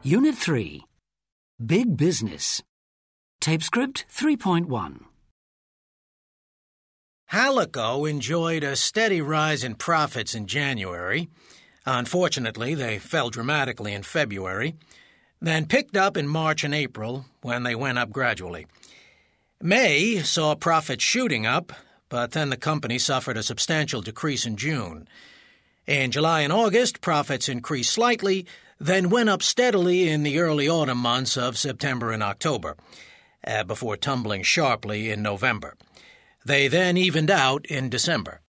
Unit 3. Big Business. Tape script 3.1. Halico enjoyed a steady rise in profits in January. Unfortunately, they fell dramatically in February, then picked up in March and April, when they went up gradually. May saw profits shooting up, but then the company suffered a substantial decrease in June. In July and August, profits increased slightly, then went up steadily in the early autumn months of September and October, before tumbling sharply in November. They then evened out in December.